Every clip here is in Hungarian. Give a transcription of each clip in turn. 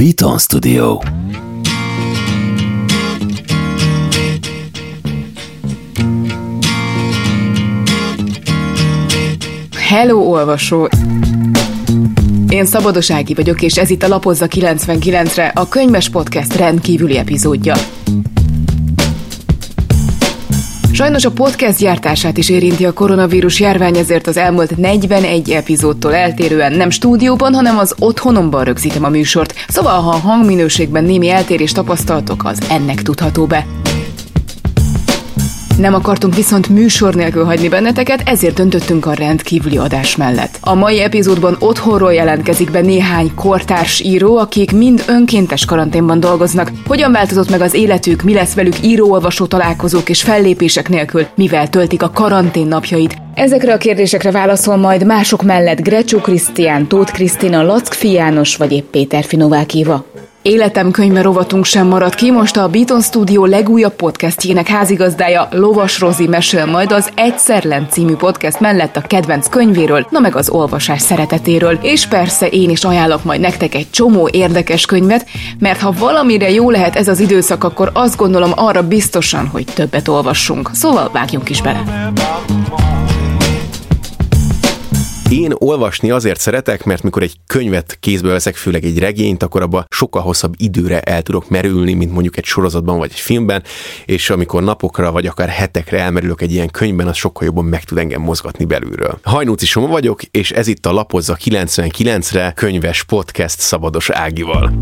Beaton Studio. Hello, olvasó! Én Szabados Ági vagyok, és ez itt a Lapozza 99-re, a Könyves Podcast rendkívüli epizódja. Sajnos a podcast gyártását is érinti a koronavírus járvány, ezért az elmúlt 41 epizódtól eltérően nem stúdióban, hanem az otthonomban rögzítem a műsort. Szóval, ha a hangminőségben némi eltérést tapasztaltok, az ennek tudható be. Nem akartunk viszont műsor nélkül hagyni benneteket, ezért döntöttünk a rendkívüli adás mellett. A mai epizódban otthonról jelentkezik be néhány kortárs író, akik mind önkéntes karanténban dolgoznak. Hogyan változott meg az életük, mi lesz velük író-olvasó találkozók és fellépések nélkül, mivel töltik a karantén napjait. Ezekre a kérdésekre válaszol majd mások mellett Grecsó Krisztián, Tóth Krisztina, Lackfi János vagy épp Péterfi Novák Éva. Életem könyve rovatunk sem marad ki, most a Beaton Studio legújabb podcastjének házigazdája Lovas Rozi mesél majd az Egyszerlen című podcast mellett a kedvenc könyvéről, na meg az olvasás szeretetéről. És persze én is ajánlok majd nektek egy csomó érdekes könyvet, mert ha valamire jó lehet ez az időszak, akkor azt gondolom arra biztosan, hogy többet olvassunk. Szóval vágjunk is bele! Én olvasni azért szeretek, mert mikor egy könyvet kézbe veszek, főleg egy regényt, akkor abba sokkal hosszabb időre el tudok merülni, mint mondjuk egy sorozatban vagy egy filmben, és amikor napokra vagy akár hetekre elmerülök egy ilyen könyvben, az sokkal jobban meg tud engem mozgatni belülről. Hajnóci Soma vagyok, és ez itt a Lapozza 99-re könyves podcast Szabados Ágival.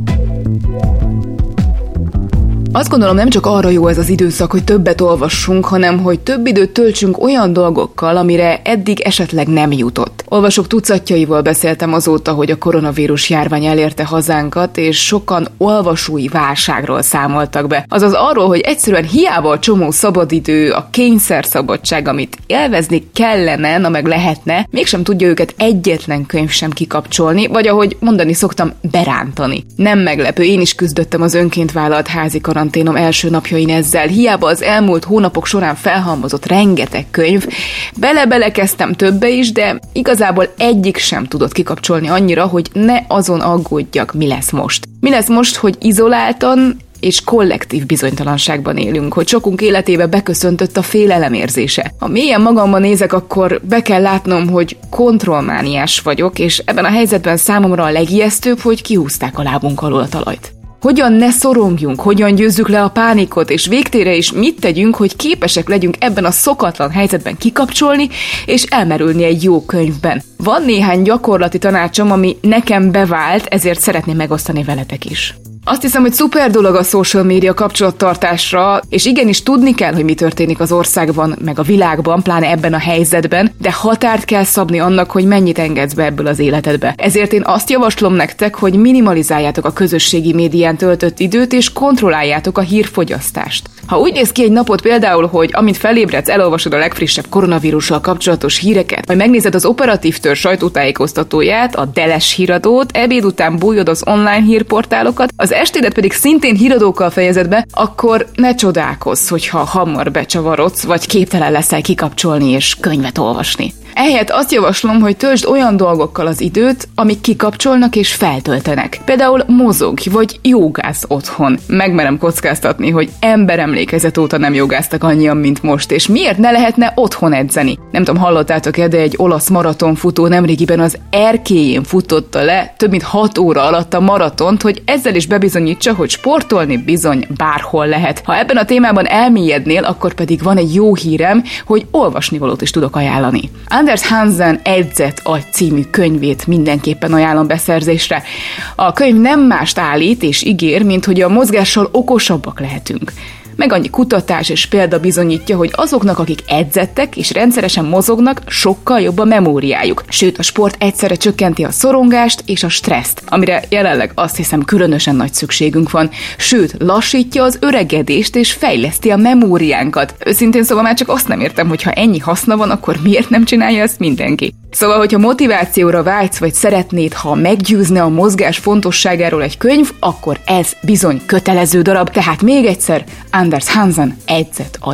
Azt gondolom, nem csak arra jó ez az időszak, hogy többet olvassunk, hanem hogy több időt töltsünk olyan dolgokkal, amire eddig esetleg nem jutott. Olvasók tucatjaival beszéltem azóta, hogy a koronavírus járvány elérte hazánkat, és sokan olvasói válságról számoltak be. Azaz arról, hogy egyszerűen hiába a csomó szabadidő, a kényszerszabadság, amit élvezni kellene, na meg lehetne, mégsem tudja őket egyetlen könyv sem kikapcsolni, vagy ahogy szoktam, berántani. Nem meglepő, én is küzdöttem az önként vállalt házi karanténom első napjain ezzel. Hiába az elmúlt hónapok során felhalmozott rengeteg könyv, bele-belekezdtem többe is, de igazából egyik sem tudott kikapcsolni annyira, hogy ne azon aggódjak, mi lesz most. Mi lesz most, hogy izoláltan és kollektív bizonytalanságban élünk, hogy sokunk életébe beköszöntött a félelem érzése. Ha mélyen magamban nézek, akkor be kell látnom, hogy kontrollmániás vagyok, és ebben a helyzetben számomra a legijesztőbb, hogy kihúzták a lábunk alól a talajt. Hogyan ne szorongjunk, hogyan győzzük le a pánikot, és végtére is mit tegyünk, hogy képesek legyünk ebben a szokatlan helyzetben kikapcsolni, és elmerülni egy jó könyvben. Van néhány gyakorlati tanácsom, ami nekem bevált, ezért szeretném megosztani veletek is. Azt hiszem, hogy szuper dolog a social media kapcsolattartásra, és igenis tudni kell, hogy mi történik az országban, meg a világban, pláne ebben a helyzetben, de határt kell szabni annak, hogy mennyit engedsz be ebből az életedbe. Ezért én azt javaslom nektek, hogy minimalizáljátok a közösségi médián töltött időt, és kontrolláljátok a hírfogyasztást. Ha úgy néz ki egy napot például, hogy amint felébredsz, elolvasod a legfrissebb koronavírussal kapcsolatos híreket, vagy megnézed az operatív törzs sajtótájékoztatóját, a Deles híradót, ebéd után bújod az online hírportálokat, az estédet pedig szintén híradókkal fejezed be, akkor ne csodálkozz, hogyha hamar becsavarodsz, vagy képtelen leszel kikapcsolni és könyvet olvasni. Ehelyett azt javaslom, hogy töltsd olyan dolgokkal az időt, amik kikapcsolnak és feltöltenek. Például mozogj, vagy jogázz otthon. Megmerem kockáztatni, hogy emberemlékezet óta nem jogáztak annyian, mint most, és miért ne lehetne otthon edzeni? Nem tudom, hallottátok-e, de egy olasz maratonfutó nemrégiben az erkélyén futotta le több mint 6 óra alatt a maratont, hogy ezzel is bebizonyítsa, hogy sportolni bizony bárhol lehet. Ha ebben a témában elmélyednél, akkor pedig van egy jó hírem, hogy olvasnivalót is tudok ajánlani. Anders Hansen Edzett agy című könyvét mindenképpen ajánlom beszerzésre. A könyv nem mást állít és ígér, mint hogy a mozgással okosabbak lehetünk. Meg annyi kutatás és példa bizonyítja, hogy azoknak, akik edzettek és rendszeresen mozognak, sokkal jobb a memóriájuk. Sőt, a sport egyszerre csökkenti a szorongást és a stresszt, amire jelenleg azt hiszem különösen nagy szükségünk van. Sőt, lassítja az öregedést és fejleszti a memóriánkat. Őszintén szóval már csak azt nem értem, hogy ha ennyi haszna van, akkor miért nem csinálja ezt mindenki? Szóval, hogyha motivációra vágysz, vagy szeretnéd, ha meggyőzne a mozgás fontosságáról egy könyv, akkor ez bizony kötelező darab. Tehát még egyszer, Anders Hansen Edzett agy.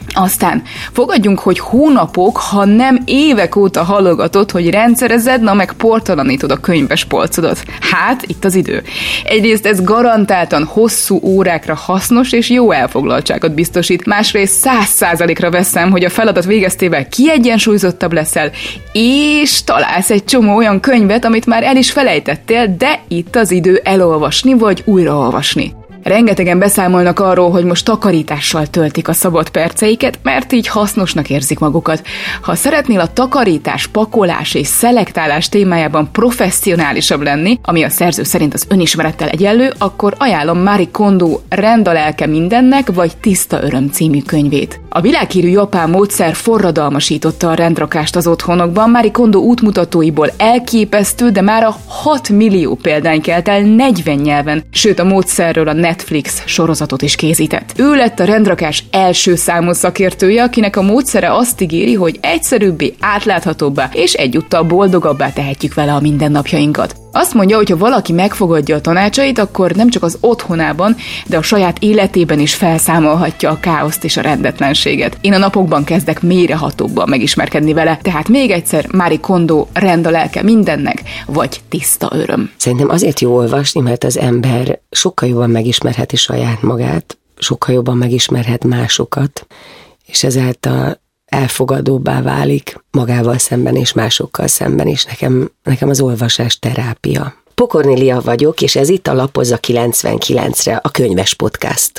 Aztán fogadjunk, hogy hónapok, ha nem évek óta halogatod, hogy rendszerezed, na meg portalanítod a könyves polcodat. Hát, itt az idő. Egyrészt ez garantáltan hosszú órákra hasznos és jó elfoglaltságot biztosít, másrészt 100%-ra veszem, hogy a feladat végeztével kiegyensúlyozottabb leszel, és találsz egy csomó olyan könyvet, amit már el is felejtettél, de itt az idő elolvasni vagy újraolvasni. Rengetegen beszámolnak arról, hogy most takarítással töltik a szabad perceiket, mert így hasznosnak érzik magukat. Ha szeretnél a takarítás, pakolás és szelektálás témájában professzionálisabb lenni, ami a szerző szerint az önismerettel egyenlő, akkor ajánlom Marie Kondo Rend a lelke mindennek, vagy Tiszta öröm című könyvét. A világhírű japán módszer forradalmasította a rendrakást az otthonokban. Marie Kondo útmutatóiból elképesztő, de már a 6 millió példány kelt el 40 nyelven, sőt a módszerről a Netflix sorozatot is készített. Ő lett a rendrakás első számú szakértője, akinek a módszere azt ígéri, hogy egyszerűbbé, átláthatóbbá és egyúttal boldogabbá tehetjük vele a mindennapjainkat. Azt mondja, hogy ha valaki megfogadja a tanácsait, akkor nem csak az otthonában, de a saját életében is felszámolhatja a káoszt és a rendetlenséget. Én a napokban kezdek mélyrehatóbban megismerkedni vele, tehát még egyszer Marie Kondo Rend a lelke mindennek, vagy Tiszta öröm. Szerintem azért jó olvasni, mert az ember sokkal jobban megismerheti saját magát, sokkal jobban megismerhet másokat, és ezáltal elfogadóbbá válik magával szemben és másokkal szemben is. Nekem az olvasás terápia. Pokornélia vagyok, és ez itt a Lapozza 99-re, a könyves podcast.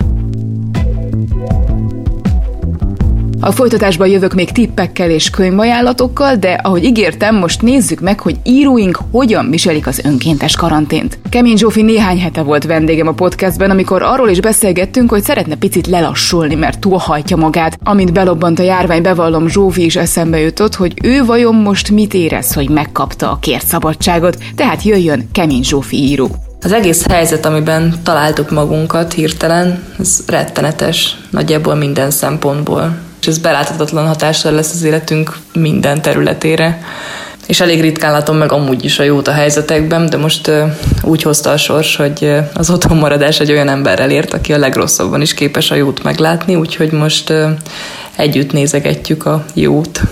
A folytatásban jövök még tippekkel és könyvajánlatokkal, de ahogy ígértem, most nézzük meg, hogy íróink hogyan viselik az önkéntes karantént. Kemény Zsófi néhány hete volt vendégem a podcastben, amikor arról is beszélgettünk, hogy szeretne picit lelassulni, mert túlhajtja magát. Amint belobbant a járvány, bevallom, Zsófi is eszembe jutott, hogy ő vajon most mit érez, hogy megkapta a kért szabadságot, tehát jöjjön Kemény Zsófi író. Az egész helyzet, amiben találtuk magunkat hirtelen, ez rettenetes, nagyjából minden szempontból. És ez beláthatatlan hatással lesz az életünk minden területére. És elég ritkán látom meg amúgy is a jót a helyzetekben, de most úgy hozta a sors, hogy az otthonmaradás egy olyan emberrel ért, aki a legrosszabban is képes a jót meglátni, úgyhogy most együtt nézegetjük a jót.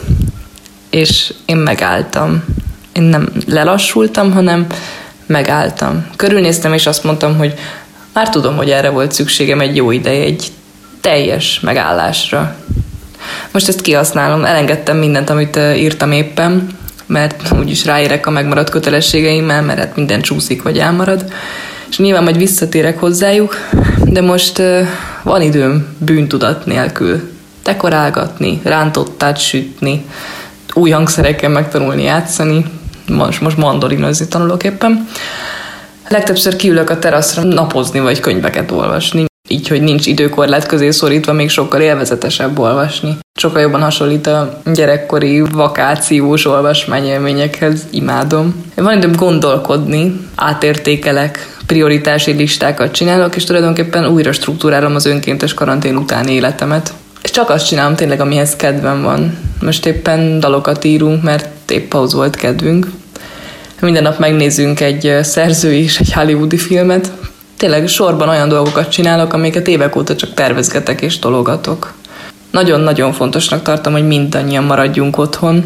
És én megálltam. Én nem lelassultam, hanem megálltam. Körülnéztem, és azt mondtam, hogy már tudom, hogy erre volt szükségem egy jó ideje, egy teljes megállásra. Most ezt kihasználom, elengedtem mindent, amit írtam éppen, mert úgyis ráérek a megmaradt kötelességeimmel, mert hát minden csúszik, vagy elmarad. És nyilván majd visszatérek hozzájuk, de most van időm bűntudat nélkül dekorálgatni, rántottát sütni, új hangszerekkel megtanulni játszani, most mandolinozni tanulok éppen. Legtöbbször kiülök a teraszra napozni, vagy könyveket olvasni. Így, hogy nincs időkorlát közé szorítva, még sokkal élvezetesebb olvasni. Sokkal jobban hasonlít a gyerekkori vakációs olvasmányélményekhez, imádom. Van időm gondolkodni, átértékelek, prioritási listákat csinálok, és tulajdonképpen újra struktúrálom az önkéntes karantén utáni életemet. És csak azt csinálom tényleg, amihez kedvem van. Most éppen dalokat írunk, mert épp ahhoz volt kedvünk. Minden nap megnézzünk egy szerzői és egy hollywoodi filmet. Tényleg sorban olyan dolgokat csinálok, amiket évek óta csak tervezgetek és tologatok. Nagyon-nagyon fontosnak tartom, hogy mindannyian maradjunk otthon.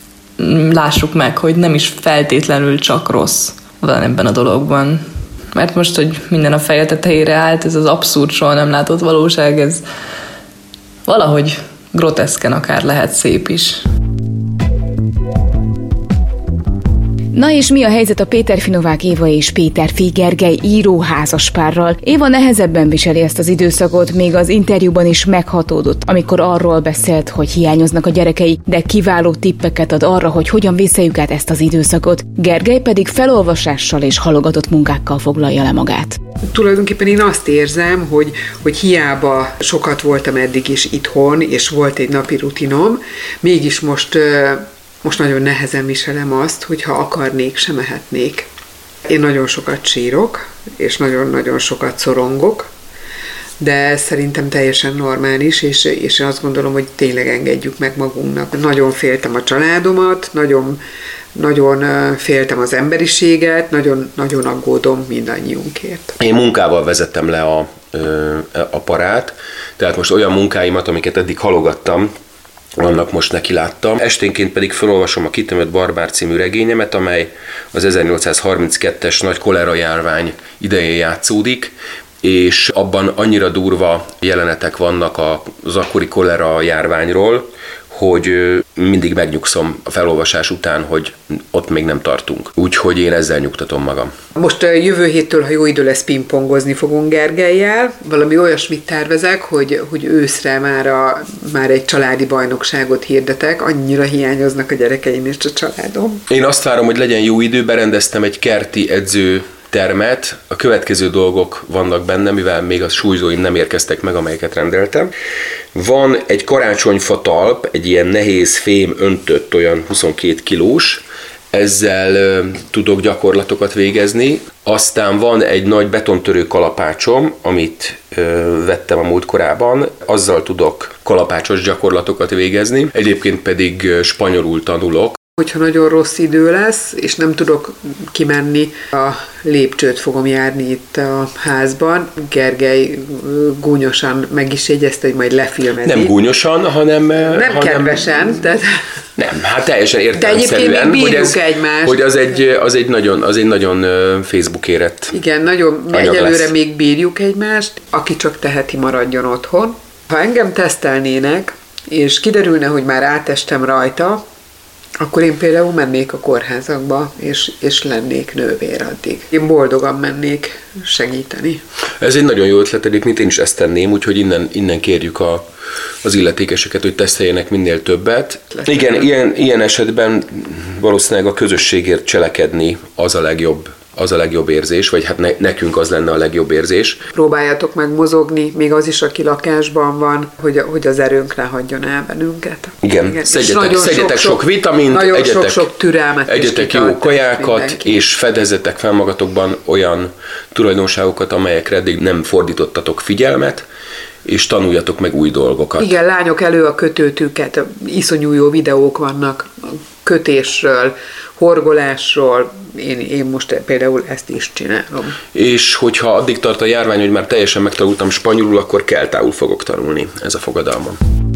Lássuk meg, hogy nem is feltétlenül csak rossz van ebben a dologban. Mert most, hogy minden a feje tetejére állt, ez az abszurd, soha nem látott valóság, ez valahogy groteszken akár lehet szép is. Na és mi a helyzet a Péterfi Novák Éva és Péterfi Gergely író házaspárral? Éva nehezebben viseli ezt az időszakot, még az interjúban is meghatódott, amikor arról beszélt, hogy hiányoznak a gyerekei, de kiváló tippeket ad arra, hogy hogyan vészeljük át ezt az időszakot. Gergely pedig felolvasással és halogatott munkákkal foglalja le magát. Tulajdonképpen én azt érzem, hogy hiába sokat voltam eddig is itthon, és volt egy napi rutinom, mégis most nagyon nehezen viselem azt, hogy ha akarnék, se mehetnék. Én nagyon sokat sírok, és nagyon-nagyon sokat szorongok, de szerintem teljesen normális, és azt gondolom, hogy tényleg engedjük meg magunknak. Nagyon féltem a családomat, nagyon féltem az emberiséget, nagyon aggódom mindannyiunkért. Én munkával vezettem le aparát, tehát most olyan munkáimat, amiket eddig halogattam, annak most neki láttam. Esténként pedig felolvasom a Kitömött barbár című regényemet, amely az 1832-es nagy kolera járvány idején játszódik, és abban annyira durva jelenetek vannak az akkori kolera járványról, hogy mindig megnyugszom a felolvasás után, hogy ott még nem tartunk. Úgyhogy én ezzel nyugtatom magam. Most jövő héttől, ha jó idő lesz, pingpongozni fogunk Gergellyel. Valami olyasmit tervezek, hogy őszre már egy családi bajnokságot hirdetek. Annyira hiányoznak a gyerekeim és a családom. Én azt várom, hogy legyen jó idő, berendeztem egy kerti edzőtermet. A következő dolgok vannak benne, mivel még a súlyzóim nem érkeztek meg, amelyeket rendeltem. Van egy karácsonyfa talp, egy ilyen nehéz fém öntött, olyan 22 kilós, ezzel tudok gyakorlatokat végezni. Aztán van egy nagy betontörő kalapácsom, amit vettem a múltkorában, azzal tudok kalapácsos gyakorlatokat végezni. Egyébként pedig spanyolul tanulok. Hogyha nagyon rossz idő lesz, és nem tudok kimenni, a lépcsőt fogom járni itt a házban. Gergely gúnyosan meg is jegyezte, hogy majd lefilmezi. Nem gúnyosan, hanem... Nem kedvesen, tehát... Nem, hát teljesen értelemszerűen. De egyébként még bírjuk egymást. Hogy az egy nagyon Facebook érett. Igen, nagyon, egyelőre lesz. Még bírjuk egymást. Aki csak teheti, maradjon otthon. Ha engem tesztelnének, és kiderülne, hogy már átestem rajta, akkor én például mennék a kórházakba, és lennék nővér addig. Én boldogan mennék segíteni. Ez egy nagyon jó ötlet, egyébként én is ezt tenném, úgyhogy innen kérjük az illetékeseket, hogy teszteljenek minél többet. Igen, ilyen esetben valószínűleg a közösségért cselekedni az a legjobb érzés, vagy hát nekünk az lenne a legjobb érzés. Próbáljatok meg mozogni, még az is, aki lakásban van, hogy az erőnk ne hagyjon el bennünket. Igen. Szedjetek sok vitamint, sok türelmet, egyetek jó kajákat, és fedezetek fel magatokban olyan tulajdonságokat, amelyekre eddig nem fordítottatok figyelmet, és tanuljatok meg új dolgokat. Igen, lányok, elő a kötőtüket, iszonyú jó videók vannak kötésről, horgolásról, én most például ezt is csinálom. És hogyha addig tart a járvány, hogy már teljesen megtanultam spanyolul, akkor keltául fogok tanulni, ez a fogadalmam.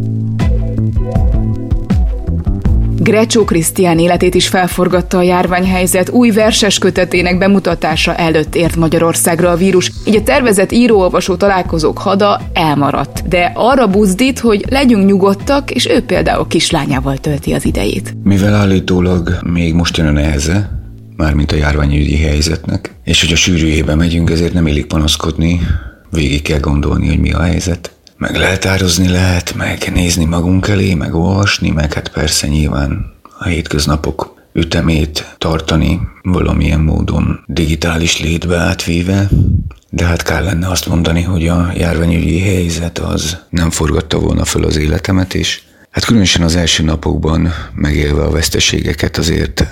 Grecso Krisztián életét is felforgatta a járványhelyzet, új verses kötetének bemutatása előtt ért Magyarországra a vírus, így a tervezett író-olvasó találkozók hada elmaradt. De arra buzdít, hogy legyünk nyugodtak, és ő például kislányával tölti az idejét. Mivel állítólag még most jön a neheze, mármint a járványügyi helyzetnek, és hogy a sűrűjébe megyünk, ezért nem illik panaszkodni, végig kell gondolni, hogy mi a helyzet. Meg leltározni lehet, meg nézni magunk elé, meg olvasni, meg hát persze nyilván a hétköznapok ütemét tartani valamilyen módon digitális létbe átvíve, de hát kell lenne azt mondani, hogy a járványügyi helyzet az nem forgatta volna föl az életemet, és hát különösen az első napokban megélve a veszteségeket azért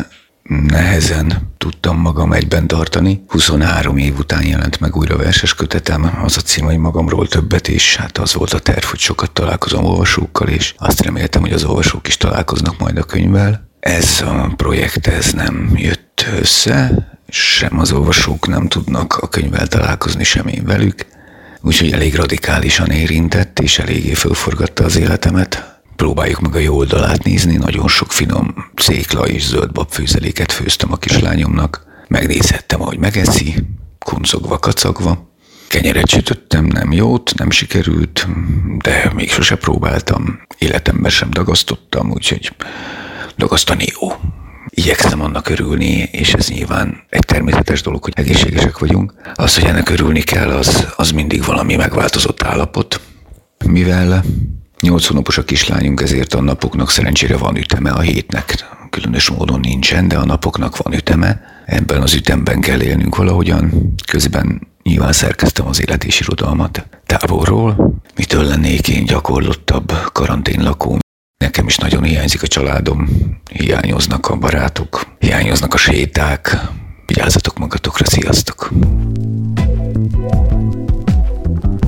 nehezen tudtam magam egyben tartani. 23 év után jelent meg újra verses kötetem, az a cím, hogy magamról többet, és hát az volt a terv, hogy sokat találkozom olvasókkal, és azt reméltem, hogy az olvasók is találkoznak majd a könyvvel. Ez a projekt nem jött össze, sem az olvasók nem tudnak a könyvvel találkozni, sem én velük, úgyhogy elég radikálisan érintett, és eléggé fölforgatta az életemet. Próbáljuk meg a jó oldalát nézni, nagyon sok finom cékla és zöldbab főzeléket főztem a kislányomnak. Megnézhettem, ahogy megeszi, kuncogva, kacagva. Kenyeret sütöttem, nem jót, nem sikerült, de még sose próbáltam. Életemben sem dagasztottam, úgyhogy dagasztani jó. Igyekszem annak örülni, és ez nyilván egy természetes dolog, hogy egészségesek vagyunk. Az, hogy ennek örülni kell, az mindig valami megváltozott állapot. Mivel 8 hónapos a kislányunk, ezért a napoknak szerencsére van üteme, a hétnek különös módon nincsen, de a napoknak van üteme. Ebben az ütemben kell élnünk valahogyan. Közben nyilván szerkeztem az élet és irodalmat távolról. Mitől lennék én gyakorlottabb karanténlakó? Nekem is nagyon hiányzik a családom, hiányoznak a barátok, hiányoznak a séták. Vigyázzatok magatokra, sziasztok!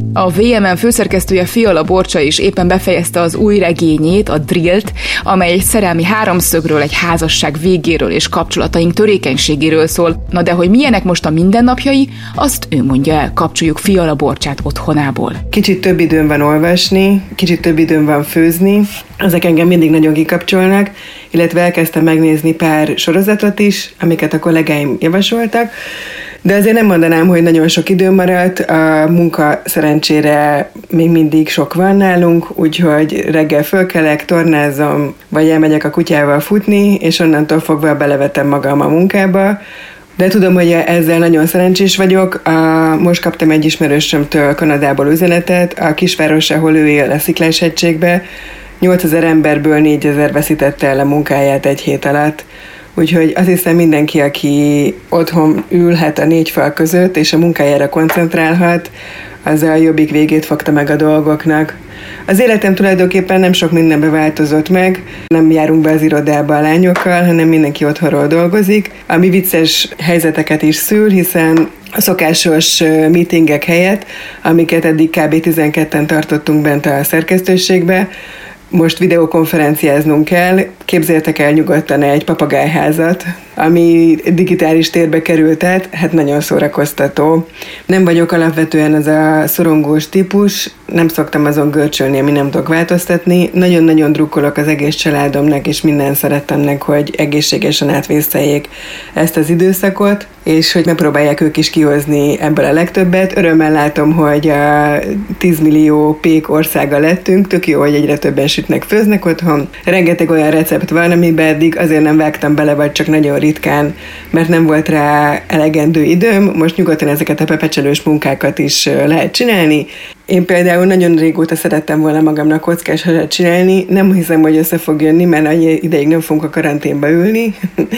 A VMM főszerkesztője Fiala Borcsa is éppen befejezte az új regényét, a Drillt, amely egy szerelmi háromszögről, egy házasság végéről és kapcsolataink törékenységéről szól. Na de hogy milyenek most a mindennapjai, azt ő mondja el. Kapcsoljuk Fiala Borcsát otthonából. Kicsit több időm van olvasni, kicsit több időm van főzni, ezek engem mindig nagyon kikapcsolnak, illetve elkezdtem megnézni pár sorozatot is, amiket a kollégáim javasoltak, de azért nem mondanám, hogy nagyon sok idő maradt, a munka szerencsére még mindig sok van nálunk, úgyhogy reggel fölkelek, tornázom, vagy elmegyek a kutyával futni, és onnantól fogva belevetem magam a munkába, de tudom, hogy ezzel nagyon szerencsés vagyok. Most kaptam egy ismerősömtől Kanadából üzenetet, a kisváros, ahol ő él, a Sziklás-hegységbe, 8000 emberből 4000 veszítette el a munkáját egy hét alatt. Úgyhogy azt hiszem mindenki, aki otthon ülhet a 4 fal között, és a munkájára koncentrálhat, az a jobbik végét fogta meg a dolgoknak. Az életem tulajdonképpen nem sok mindenbe változott meg, nem járunk be az irodába a lányokkal, hanem mindenki otthonról dolgozik, ami vicces helyzeteket is szül, hiszen a szokásos meetingek helyett, amiket eddig kb. 12-en tartottunk bent a szerkesztőségbe, most videokonferenciáznunk kell, képzeljétek el nyugodtan egy papagájházat, ami digitális térbe került át, hát nagyon szórakoztató. Nem vagyok alapvetően az a szorongós típus, nem szoktam azon görcsölni, ami nem tudok változtatni. Nagyon-nagyon drukkolok az egész családomnak és minden szerettemnek, hogy egészségesen átvészeljék ezt az időszakot, és hogy megpróbálják ők is kihozni ebből a legtöbbet. Örömmel látom, hogy a 10 millió pék országa lettünk, tök jó, hogy egyre többen sütnek, főznek otthon. Rengeteg olyan recept van, amiben eddig azért nem vágtam bele, vagy csak nagyon ritkán, mert nem volt rá elegendő időm. Most nyugodtan ezeket a pepecselős munkákat is lehet csinálni. Én például nagyon régóta szerettem volna magamnak kockás hasat csinálni, nem hiszem, hogy össze fog jönni, mert annyi ideig nem fogunk a karanténba ülni.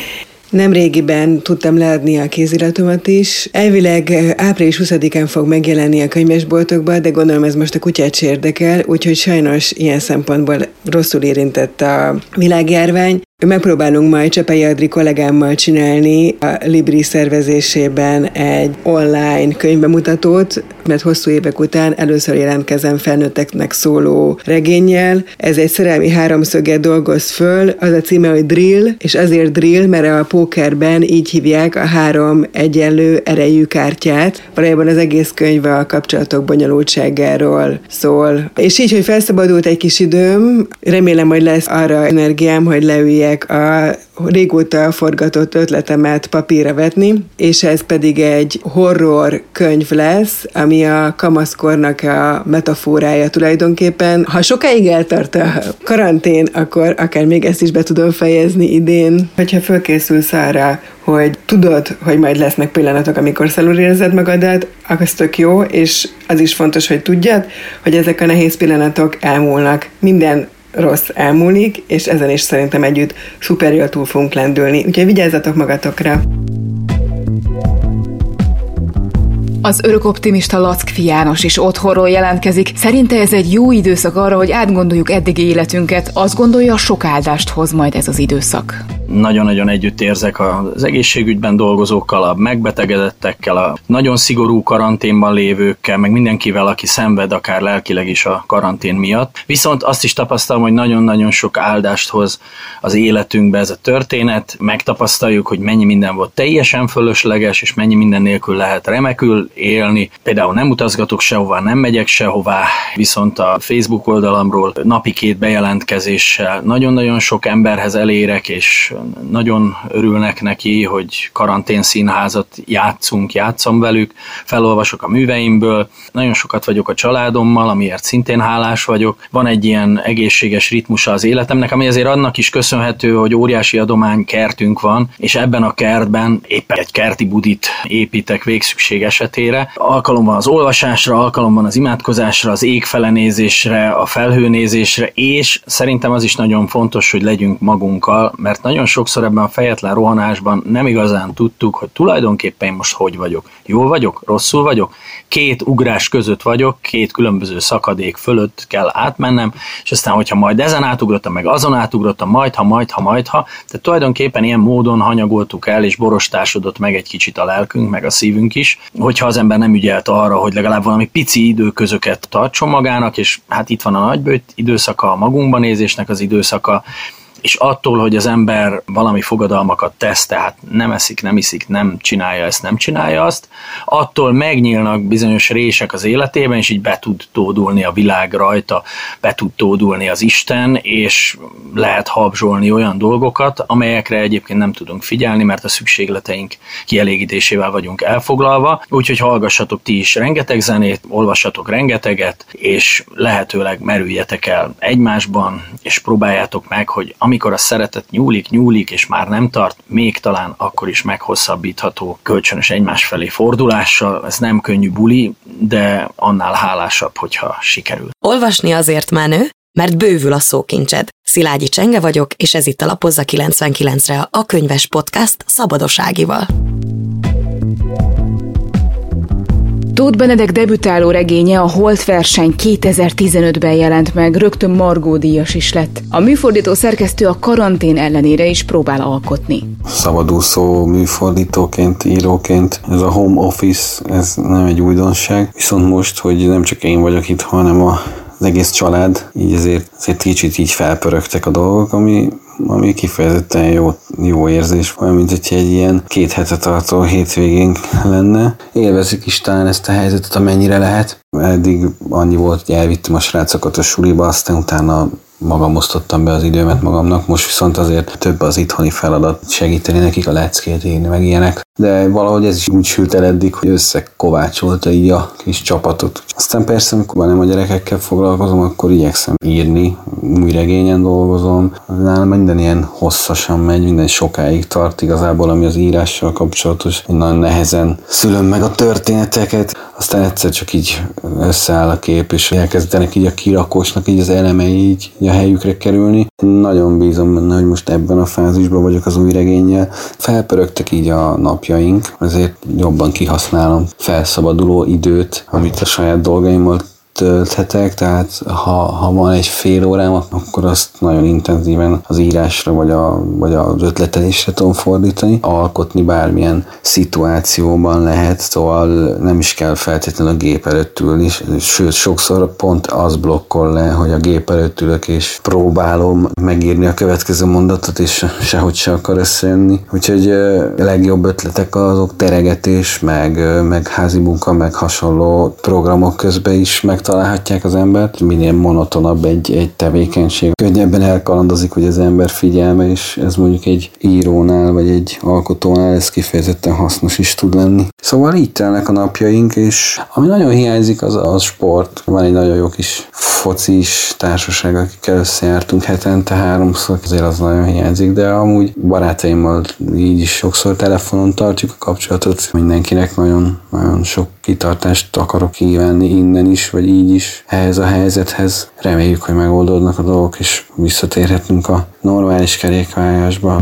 Nemrégiben tudtam leadni a kéziratomat is. Elvileg április 20-án fog megjelenni a könyvesboltokba, de gondolom ez most a kutyát se érdekel, úgyhogy sajnos ilyen szempontból rosszul érintett a világjárvány. Megpróbálunk majd Csepei Adri kollégámmal csinálni a Libri szervezésében egy online könyvbemutatót, mert hosszú évek után először jelentkezem felnőtteknek szóló regénnyel. Ez egy szerelmi háromszöget dolgoz föl, az a címe, hogy Drill, és azért Drill, mert a pókerben így hívják a 3 egyenlő erejű kártyát. Valójában az egész könyv a kapcsolatok bonyolultságáról szól. És így, hogy felszabadult egy kis időm, remélem, hogy lesz arra energiám, hogy leüljek a régóta forgatott ötletemet papírra vetni, és ez pedig egy horror könyv lesz, ami a kamaszkornak a metaforája tulajdonképpen. Ha sokáig eltart a karantén, akkor akár még ezt is be tudom fejezni idén. Hogyha fölkészülsz arra, hogy tudod, hogy majd lesznek pillanatok, amikor szalul érzed magadat, az tök jó, és az is fontos, hogy tudjad, hogy ezek a nehéz pillanatok elmúlnak. Minden rossz elmúlik, és ezen is szerintem együtt szuper jól túl fogunk lendülni. Úgyhogy vigyázzatok magatokra! Az örökoptimista Lackfi János is otthonról jelentkezik. Szerinte ez egy jó időszak arra, hogy átgondoljuk eddigi életünket. Azt gondolja, sok áldást hoz majd ez az időszak. Nagyon-nagyon együtt érzek az egészségügyben dolgozókkal, a megbetegedettekkel, a nagyon szigorú karanténban lévőkkel, meg mindenkivel, aki szenved akár lelkileg is a karantén miatt. Viszont azt is tapasztalom, hogy nagyon-nagyon sok áldást hoz az életünkbe ez a történet. Megtapasztaljuk, hogy mennyi minden volt teljesen fölösleges, és mennyi minden nélkül lehet remekül élni. Például nem utazgatok sehová, nem megyek sehová, viszont a Facebook oldalamról napi 2 bejelentkezéssel nagyon-nagyon sok emberhez elérek, és nagyon örülnek neki, hogy karanténszínházat játszom velük, felolvasok a műveimből, nagyon sokat vagyok a családommal, amiért szintén hálás vagyok. Van egy ilyen egészséges ritmusa az életemnek, ami azért annak is köszönhető, hogy óriási adomány kertünk van, és ebben a kertben éppen egy kerti budit építek végszükség esetére. Alkalom van az olvasásra, alkalom van az imádkozásra, az ég fele nézésre, a felhőnézésre, és szerintem az is nagyon fontos, hogy legyünk magunkkal, mert nagyon sokszor ebben a fejetlen rohanásban nem igazán tudtuk, hogy tulajdonképpen én most hogy vagyok. Jól vagyok? Rosszul vagyok? 2 ugrás között vagyok, 2 különböző szakadék fölött kell átmennem, és aztán, hogyha majd ezen átugrottam, meg azon átugrottam, majd ha. Tehát tulajdonképpen ilyen módon hanyagoltuk el, és borostásodott meg egy kicsit a lelkünk, meg a szívünk is, hogyha az ember nem ügyelt arra, hogy legalább valami pici időközöket tartson magának, és hát itt van a nagybőjt időszaka, a magunkba nézésnek az időszaka, és attól, hogy az ember valami fogadalmakat tesz, tehát nem eszik, nem iszik, nem csinálja ezt, nem csinálja azt, attól megnyílnak bizonyos rések az életében, és így be tud tódulni a világ rajta, be tud tódulni az Isten, és lehet habzsolni olyan dolgokat, amelyekre egyébként nem tudunk figyelni, mert a szükségleteink kielégítésével vagyunk elfoglalva. Úgyhogy hallgassatok ti is rengeteg zenét, olvassatok rengeteget, és lehetőleg merüljetek el egymásban, és próbáljátok meg, hogy amikor a szeretet nyúlik, és már nem tart, még talán akkor is meghosszabbítható kölcsönös egymás felé fordulással. Ez nem könnyű buli, de annál hálásabb, hogyha sikerül. Olvasni azért menő, mert bővül a szókincsed. Szilágyi Csenge vagyok, és ez itt a Lapozza 99-re, a Könyves Podcast Szabados Ágival. Tóth Benedek debütáló regénye, a Holt verseny 2015-ben jelent meg, rögtön Margó díjas is lett. A műfordító szerkesztő a karantén ellenére is próbál alkotni. Szabadúszó műfordítóként, íróként ez a home office, ez nem egy újdonság. Viszont most, hogy nem csak én vagyok itt, hanem az egész család, így ezért kicsit így felpörögtek a dolgok, ami kifejezetten jó érzés, olyan, mint hogy egy ilyen 2 hete tartó hétvégénk lenne. Élvezik is talán ezt a helyzetet, amennyire lehet. Eddig annyi volt, hogy elvittem a srácokat a suliba, aztán utána magam osztottam be az időmet magamnak, most viszont azért több az itthoni feladat, segíteni nekik a leckét írni, meg ilyenek. De valahogy ez is úgy sült el eddig, hogy összekovácsolta így a kis csapatot. Aztán persze, amikor nem a gyerekekkel foglalkozom, akkor igyekszem írni, új regényen dolgozom. Nálam minden ilyen hosszasan megy, minden sokáig tart igazából, ami az írással kapcsolatos. Nagyon nehezen szülöm meg a történeteket, aztán egyszer csak így összeáll a kép, és elkezdenek így a kirakósnak így az elemei így a helyükre kerülni. Nagyon bízom benne, hogy most ebben a fázisban vagyok az új regénnyel. Felpörögtek így a napjaink, ezért jobban kihasználom felszabaduló időt, amit a saját dolgaimmal tölthetek, tehát ha van egy fél órám, akkor azt nagyon intenzíven az írásra vagy az ötletelésre tudom fordítani. Alkotni bármilyen szituációban lehet, szóval nem is kell feltétlenül a gép előtt ülni, sőt sokszor pont az blokkol le, hogy a gép előtt ülök és próbálom megírni a következő mondatot, és sehogy se akar összejönni. Úgyhogy a legjobb ötletek azok teregetés, meg házi munka, meg hasonló programok közben is megtalálhatják az embert. Minél monotonabb egy tevékenység, könnyebben elkalandozik, hogy az ember figyelme, és ez mondjuk egy írónál, vagy egy alkotónál ez kifejezetten hasznos is tud lenni. Szóval így telnek a napjaink, és ami nagyon hiányzik, az sport. Van egy nagyon jó kis focis társaság, akikkel összejártunk hetente 3-szor, azért az nagyon hiányzik, de amúgy barátaimmal így is sokszor telefonon tartjuk a kapcsolatot. Mindenkinek nagyon, nagyon sok kitartást akarok kívánni innen is, vagy így is ehhez a helyzethez. Reméljük, hogy megoldódnak a dolgok, és visszatérhetünk a normális kerékvágásba.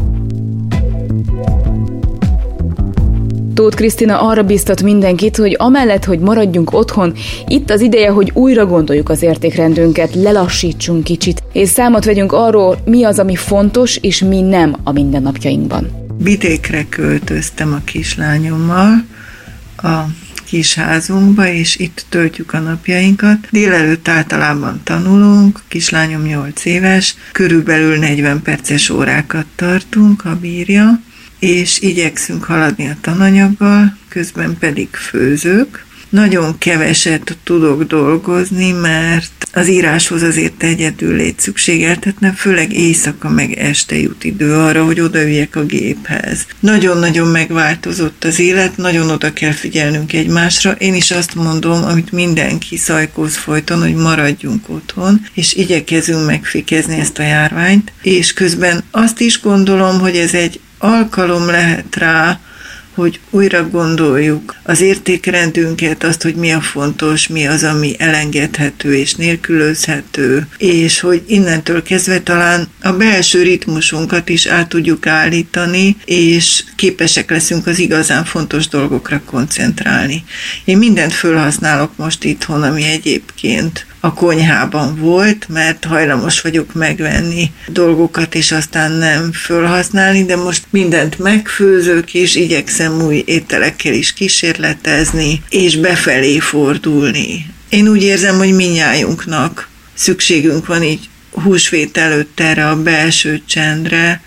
Tóth Krisztina arra biztat mindenkit, hogy amellett, hogy maradjunk otthon, itt az ideje, hogy újra gondoljuk az értékrendünket, lelassítsunk kicsit, és számot vegyünk arról, mi az, ami fontos, és mi nem a mindennapjainkban. Vidékre költöztem a kislányommal a kis házunkba, és itt töltjük a napjainkat. Délelőtt általában tanulunk, kislányom 8 éves, körülbelül 40 perces órákat tartunk, ha bírja, és igyekszünk haladni a tananyaggal, közben pedig főzök. Nagyon keveset tudok dolgozni, mert az íráshoz azért egyedül lét szükségeltetne, főleg éjszaka meg este jut idő arra, hogy odaüljek a géphez. Nagyon-nagyon megváltozott az élet, nagyon oda kell figyelnünk egymásra. Én is azt mondom, amit mindenki szajkóz folyton, hogy maradjunk otthon, és igyekezünk megfékezni ezt a járványt, és közben azt is gondolom, hogy ez egy alkalom lehet rá, hogy újra gondoljuk az értékrendünket, azt, hogy mi a fontos, mi az, ami elengedhető és nélkülözhető, és hogy innentől kezdve talán a belső ritmusunkat is át tudjuk állítani, és képesek leszünk az igazán fontos dolgokra koncentrálni. Én mindent fölhasználok most itthon, ami egyébként a konyhában volt, mert hajlamos vagyok megvenni dolgokat, és aztán nem fölhasználni, de most mindent megfőzök, és igyekszem új ételekkel is kísérletezni, és befelé fordulni. Én úgy érzem, hogy mindnyájunknak szükségünk van így húsvét előtt erre a belső csendre,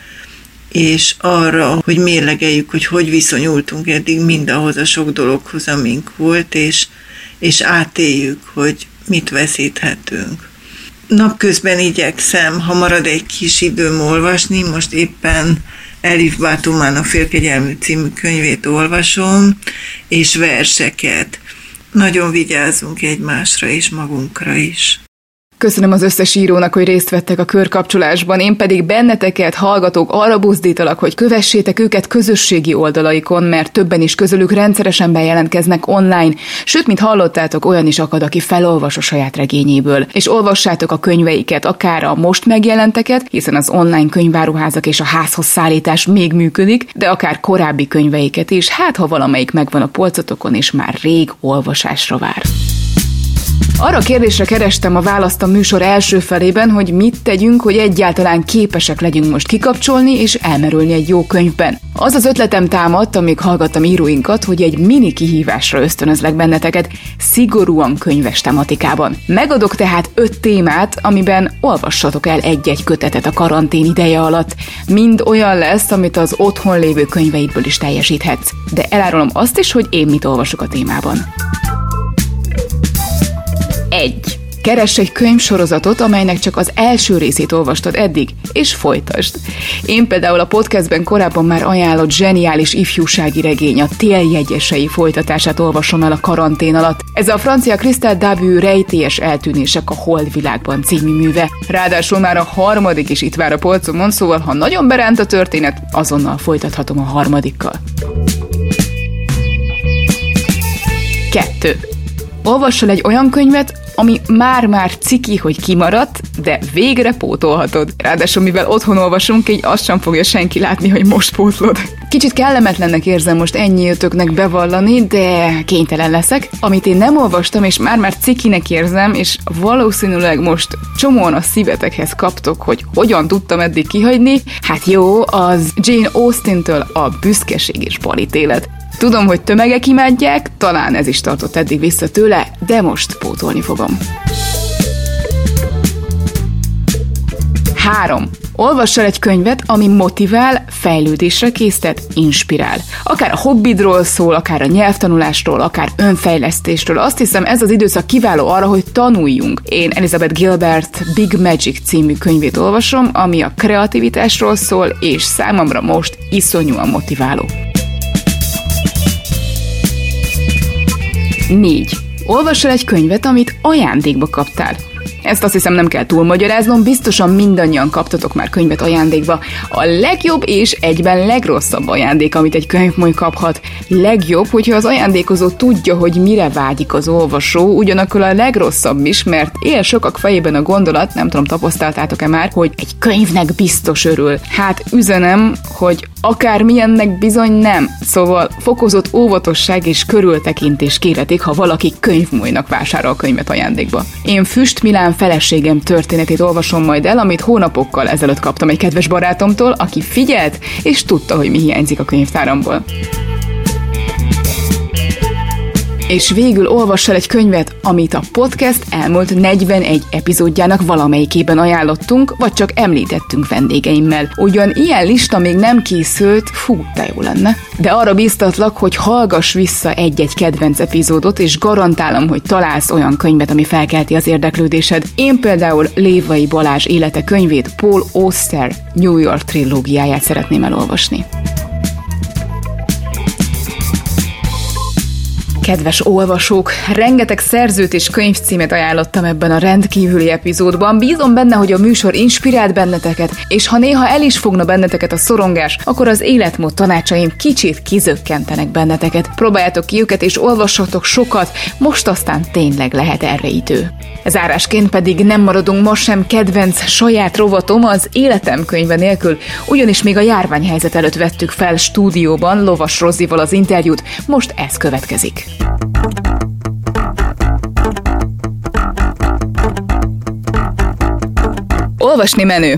és arra, hogy mérlegeljük, hogy viszonyultunk eddig mindahhoz a sok dologhoz, amink volt, és átéljük, hogy mit veszíthetünk. Napközben igyekszem, ha marad egy kis időm olvasni, most éppen Elif Batuman a Félkegyelmű című könyvét olvasom, és verseket. Nagyon vigyázzunk egymásra és magunkra is. Köszönöm az összes írónak, hogy részt vettek a körkapcsolásban, én pedig benneteket, hallgatók, arra buzdítalak, hogy kövessétek őket közösségi oldalaikon, mert többen is közülük rendszeresen bejelentkeznek online, sőt, mint hallottátok, olyan is akad, aki felolvas a saját regényéből. És olvassátok a könyveiket, akár a most megjelenteket, hiszen az online könyváruházak és a házhoz szállítás még működik, de akár korábbi könyveiket is, hát ha valamelyik megvan a polcotokon, és már rég olvasásra vár. Arra a kérdésre kerestem a választ a műsor első felében, hogy mit tegyünk, hogy egyáltalán képesek legyünk most kikapcsolni és elmerülni egy jó könyvben. Az az ötletem támadt, amíg hallgattam íróinkat, hogy egy mini kihívásra ösztönözlek benneteket, szigorúan könyves tematikában. Megadok tehát 5 témát, amiben olvassatok el egy-egy kötetet a karantén ideje alatt. Mind olyan lesz, amit az otthon lévő könyveidből is teljesíthetsz. De elárulom azt is, hogy én mit olvasok a témában. 1. Keress egy könyvsorozatot, amelynek csak az első részét olvastad eddig, és folytasd. Én például a podcastben korábban már ajánlott zseniális ifjúsági regény, a Téljegyesei folytatását olvasom el a karantén alatt. Ez a francia Christelle W. Rejtélyes eltűnések a Holdvilágban című műve. Ráadásul már a 3. is itt vár a polcomon, szóval ha nagyon beránt a történet, azonnal folytathatom a 3. 2. Olvass el egy olyan könyvet, ami már-már ciki, hogy kimaradt, de végre pótolhatod. Ráadásul, mivel otthon olvasunk, így azt sem fogja senki látni, hogy most pótlod. Kicsit kellemetlennek érzem most ennyi ötöknek bevallani, de kénytelen leszek. Amit én nem olvastam, és már-már cikinek érzem, és valószínűleg most csomóan a szívetekhez kaptok, hogy hogyan tudtam eddig kihagyni, hát jó, az Jane Austen-től a Büszkeség és balítélet. Tudom, hogy tömegek imádják, talán ez is tartott eddig vissza tőle, de most pótolni fogom. 3. Olvass el egy könyvet, ami motivál, fejlődésre késztet, inspirál. Akár a hobbidról szól, akár a nyelvtanulásról, akár önfejlesztésről. Azt hiszem, ez az időszak kiváló arra, hogy tanuljunk. Én Elizabeth Gilbert Big Magic című könyvét olvasom, ami a kreativitásról szól, és számomra most iszonyúan motiváló. 4. Olvass el egy könyvet, amit ajándékba kaptál. Ezt azt hiszem nem kell túlmagyaráznom, biztosan mindannyian kaptatok már könyvet ajándékba. A legjobb és egyben legrosszabb ajándék, amit egy könyvmoly kaphat. Legjobb, hogyha az ajándékozó tudja, hogy mire vágyik az olvasó, ugyanakkor a legrosszabb is, mert él sokak fejében a gondolat, nem tudom, tapasztaltátok-e már, hogy egy könyvnek biztos örül. Hát üzenem, hogy akármilyennek bizony nem. Szóval fokozott óvatosság és körültekintés kéretik, ha valaki könyvmolynak vásárol könyvet ajándékba. Én Füst Milán feleségem történetét olvasom majd el, amit hónapokkal ezelőtt kaptam egy kedves barátomtól, aki figyelt, és tudta, hogy mi hiányzik a könyvtáramból. És végül olvass el egy könyvet, amit a podcast elmúlt 41 epizódjának valamelyikében ajánlottunk, vagy csak említettünk vendégeimmel. Ugyan ilyen lista még nem készült, de jó lenne. De arra bíztatlak, hogy hallgass vissza egy-egy kedvenc epizódot, és garantálom, hogy találsz olyan könyvet, ami felkelti az érdeklődésed. Én például Lévai Balázs élete könyvét, Paul Auster New York trilógiáját szeretném elolvasni. Kedves olvasók, rengeteg szerzőt és könyvcímet ajánlottam ebben a rendkívüli epizódban. Bízom benne, hogy a műsor inspirált benneteket, és ha néha el is fogna benneteket a szorongás, akkor az életmód tanácsaim kicsit kizökkentenek benneteket. Próbáljátok ki őket, és olvassatok sokat, most aztán tényleg lehet erre idő. Zárásként pedig nem maradunk most sem kedvenc saját rovatom az Életem könyve nélkül, ugyanis még a járványhelyzet előtt vettük fel stúdióban Lovas Rozival az interjút, most ez következik. Olvasni menő.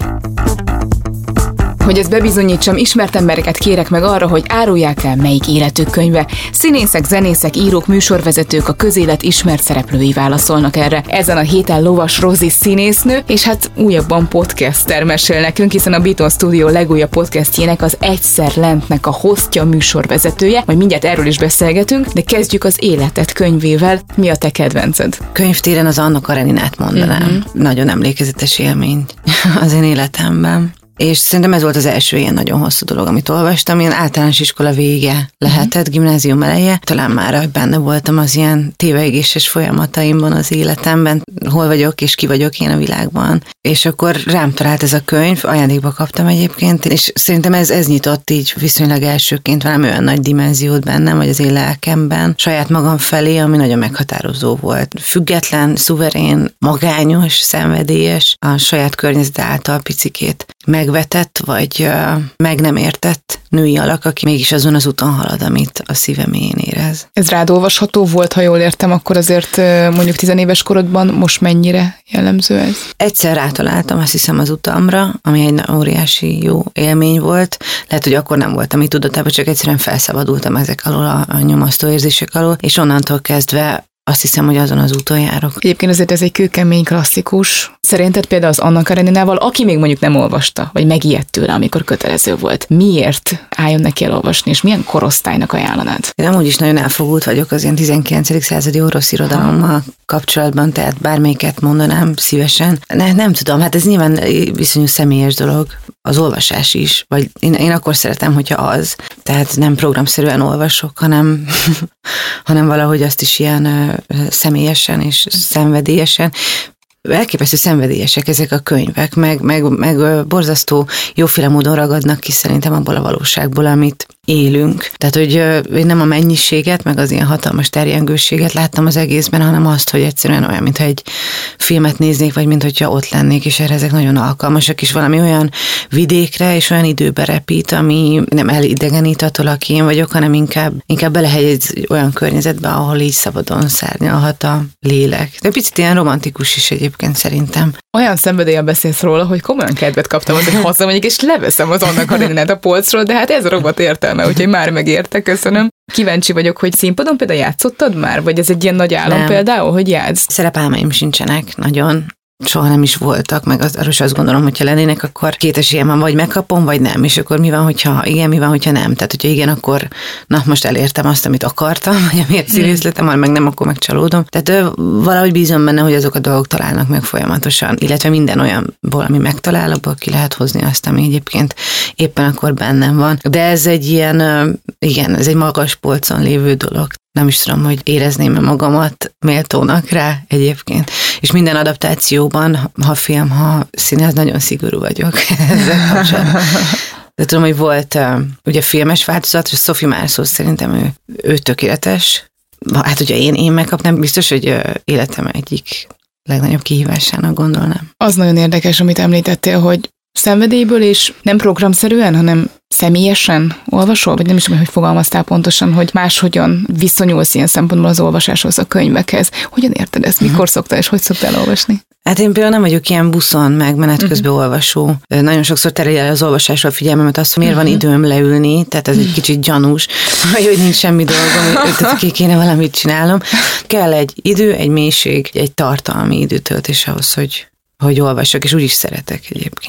Hogy ezt bebizonyítsam, ismert embereket kérek meg arra, hogy árulják el, melyik életük könyve. Színészek, zenészek, írók, műsorvezetők, a közélet ismert szereplői válaszolnak erre. Ezen a héten Lovas Rozi színésznő, és hát újabban podcaster mesél nekünk, hiszen a Beaton Studio legújabb podcastjének, az Egyszer Lentnek a hostja, műsorvezetője, majd mindjárt erről is beszélgetünk, de kezdjük az Életed könyvével. Mi a te kedvenced? Könyvtéren az Anna Kareninát mondanám. Nagyon emlékezetes élmény az én életemben. És szerintem ez volt az első ilyen nagyon hosszú dolog, amit olvastam. Ilyen általános iskola vége lehetett, gimnázium eleje. Talán már benne voltam az ilyen téveigéses folyamataimban az életemben, hol vagyok és ki vagyok én a világban. És akkor rám talált ez a könyv, ajándékba kaptam egyébként, és szerintem ez nyitott így viszonylag elsőként valami olyan nagy dimenziót bennem, vagy az én lelkemben, saját magam felé, ami nagyon meghatározó volt. Független, szuverén, magányos, szenvedélyes, a saját környezet által picikét megvetett, vagy meg nem értett női alak, aki mégis azon az úton halad, amit a szíve mélyén érez. Ez rád olvasható volt, ha jól értem, akkor azért mondjuk 10 éves korodban most mennyire jellemző ez? Egyszer rátaláltam, azt hiszem, az utamra, ami egy óriási jó élmény volt. Lehet, hogy akkor nem voltam itt tudatában, csak egyszerűen felszabadultam ezek alól, a nyomasztó érzések alól, és onnantól kezdve azt hiszem, hogy azon az úton járok. Egyébként azért ez egy kőkemény klasszikus. Szerinted például az Anna Kareninával, aki még mondjuk nem olvasta, vagy megijedt tőle, amikor kötelező volt, miért álljon neki elolvasni, és milyen korosztálynak ajánlanád? Én amúgy is nagyon elfogult vagyok az ilyen 19. századi orosz irodalommal kapcsolatban, tehát bármelyiket mondanám szívesen. Nem tudom, hát ez nyilván viszonyú személyes dolog. Az olvasás is, vagy én akkor szeretem, hogyha az, tehát nem programszerűen olvasok, hanem valahogy azt is ilyen személyesen és szenvedélyesen. Elképesztő szenvedélyesek ezek a könyvek, meg borzasztó jóféle módon ragadnak ki szerintem abból a valóságból, amit élünk. Tehát, hogy én nem a mennyiséget, meg az ilyen hatalmas terjengőséget láttam az egészben, hanem azt, hogy egyszerűen olyan, mintha egy filmet néznék, vagy mintha ott lennék, és erre ezek nagyon alkalmasak, és valami olyan vidékre és olyan időbe repít, ami nem elidegenít attól, aki én vagyok, hanem inkább belehelyez olyan környezetbe, ahol így szabadon szárnyalhat a lélek. De picit ilyen romantikus is egyébként szerintem. Olyan szenvedéllyel beszélsz róla, hogy komolyan kedvet kaptam, hogy hazamegyek, és leveszem az Anna Kareninát a polcról, de hát ez a robot értelme, úgyhogy már megérte, köszönöm. Kíváncsi vagyok, hogy színpadon például játszottad már? Vagy ez egy ilyen nagy álom nem. Például, hogy játsz? Szerepálmaim sincsenek, nagyon. Soha nem is voltak, meg arról is azt gondolom, hogyha lennének, akkor két esélyem van, vagy megkapom, vagy nem, és akkor mi van, hogyha igen, mi van, hogyha nem. Tehát, hogyha igen, akkor na, most elértem azt, amit akartam, vagy amiért színész lettem, ha meg nem, akkor megcsalódom. Tehát valahogy bízom benne, hogy azok a dolgok találnak meg folyamatosan, illetve minden olyanból, ami megtalál, abból ki lehet hozni azt, ami egyébként éppen akkor bennem van. De ez egy ilyen, igen, ez egy magas polcon lévő dolog. Nem is tudom, hogy érezném-e magamat méltónak rá egyébként. És minden adaptációban, ha film, ha színész, nagyon szigorú vagyok ezzel kapcsolatban. De tudom, hogy volt ugye filmes változat, és Sophie Marceau szerintem ő tökéletes. Hát, hogyha én megkapnám, biztos, hogy életem egyik legnagyobb kihívásának gondolnám. Az nagyon érdekes, amit említettél, hogy szenvedélyből és nem programszerűen, hanem személyesen olvasol? Vagy nem is tudom, hogy fogalmaztál pontosan, hogy máshogyan viszonyulsz ilyen szempontból az olvasáshoz, a könyvekhez. Hogyan érted ezt? Mikor szoktál és hogy szoktál olvasni? Hát én például nem vagyok ilyen buszon, meg menet közben olvasó. Nagyon sokszor tereli el az olvasásról figyelmemet azt, hogy miért van időm leülni, tehát ez egy kicsit gyanús, hogy nincs semmi dolgom, tehát ki kéne valamit csinálnom. Kell egy idő, egy mélység, egy tartalmi időtöltés ahhoz, hogy olvasok, és úgy is szeretek egyébként.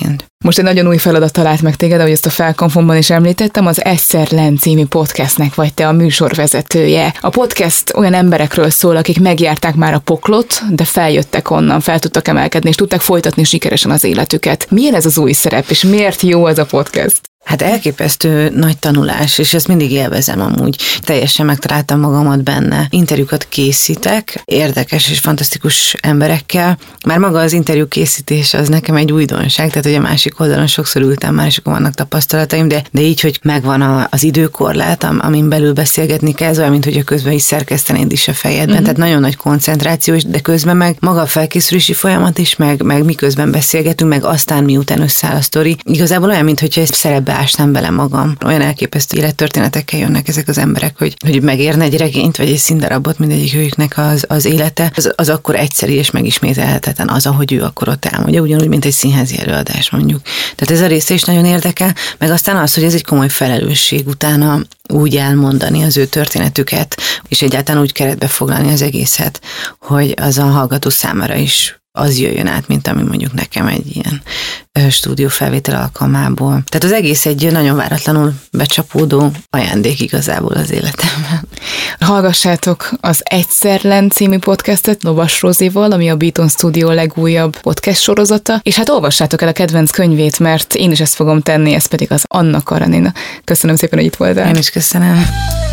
Most egy nagyon új feladat talált meg téged, ahogy ezt a felkonfomban is említettem, az Egyszer Lenn című podcastnek vagy te a műsorvezetője. A podcast olyan emberekről szól, akik megjárták már a poklot, de feljöttek onnan, fel tudtak emelkedni, és tudták folytatni sikeresen az életüket. Milyen ez az új szerep, és miért jó ez a podcast? Hát elképesztő nagy tanulás, és ezt mindig élvezem amúgy. Teljesen megtaláltam magamat benne. Interjúkat készítek, érdekes és fantasztikus emberekkel. Már maga az interjú készítés az nekem egy újdonság, tehát hogy a másik oldalon sokszor ültem már, és akkor vannak tapasztalataim, de így, hogy megvan az időkorlát, amin belül beszélgetni kell, ez olyan, mint hogy a közben is szerkesztenéd is a fejedben. Tehát nagyon nagy koncentráció, de közben meg maga a felkészülési folyamat is, meg miközben beszélgetünk, meg aztán miután összeáll a sztori. Igazából olyan, mintha egy szerepbe ástam bele magam. Olyan elképesztő élettörténetekkel jönnek ezek az emberek, hogy megérne egy regényt, vagy egy színdarabot, mindegyikőjüknek az élete, az akkor egyszerű és megismételhetetlen az, ahogy ő akkor ott elmondja, ugyanúgy, mint egy színházi előadás mondjuk. Tehát ez a része is nagyon érdekel, meg aztán az, hogy ez egy komoly felelősség utána úgy elmondani az ő történetüket, és egyáltalán úgy keretbe foglalni az egészet, hogy az a hallgató számára is az jöjjön át, mint ami mondjuk nekem egy ilyen stúdiófelvétel alkalmából. Tehát az egész egy nagyon váratlanul becsapódó ajándék igazából az életemben. Hallgassátok az Egyszer Lenn című podcastet Lovas Rózival, ami a Beaton Studio legújabb podcast sorozata, és hát olvassátok el a kedvenc könyvét, mert én is ezt fogom tenni, ez pedig az Anna Karenina. Köszönöm szépen, hogy itt voltál. Én is köszönöm.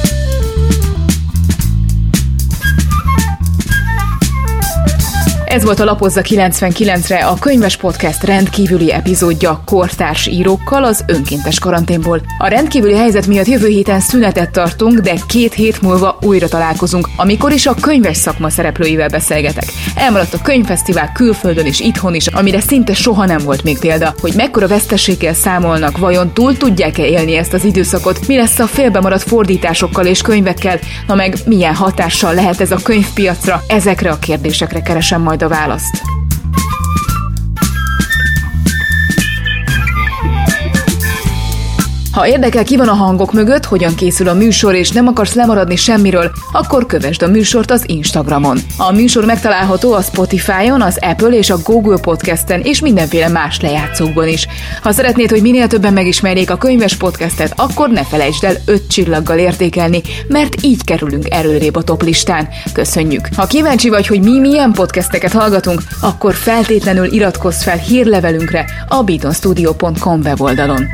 Ez volt a Lapozza 99-re, a Könyves Podcast rendkívüli epizódja kortárs írókkal az önkéntes karanténból. A rendkívüli helyzet miatt jövő héten szünetet tartunk, de 2 hét múlva újra találkozunk, amikor is a könyves szakma szereplőivel beszélgetek. Elmaradt a könyvfesztivál külföldön és itthon is, amire szinte soha nem volt még példa. Hogy mekkora veszteséggel számolnak, vajon túl tudják-e élni ezt az időszakot, mi lesz a félbemaradt fordításokkal és könyvekkel, na meg milyen hatással lehet ez a könyvpiacra, ezekre a kérdésekre keresem majd a választ. Ha érdekel, ki van a hangok mögött, hogyan készül a műsor, és nem akarsz lemaradni semmiről, akkor kövesd a műsort az Instagramon. A műsor megtalálható a Spotify-on, az Apple és a Google Podcasten, és mindenféle más lejátszókban is. Ha szeretnéd, hogy minél többen megismerjék a Könyves Podcastet, akkor ne felejtsd el 5 csillaggal értékelni, mert így kerülünk előrébb a toplistán. Köszönjük! Ha kíváncsi vagy, hogy mi milyen podcasteket hallgatunk, akkor feltétlenül iratkozz fel hírlevelünkre a beatonstudio.com weboldalon.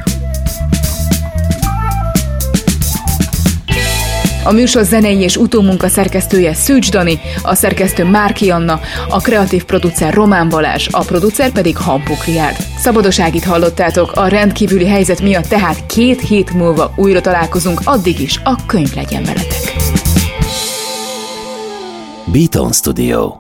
A műsor zenei és utómunka szerkesztője Szűcs Dani, a szerkesztő Márki Anna, a kreatív producer Román Balázs, a producer pedig Hampuk Riárd. Szabados Ágit hallottátok, a rendkívüli helyzet miatt tehát 2 hét múlva újra találkozunk, addig is a könyv legyen veletek. Beaton Studio.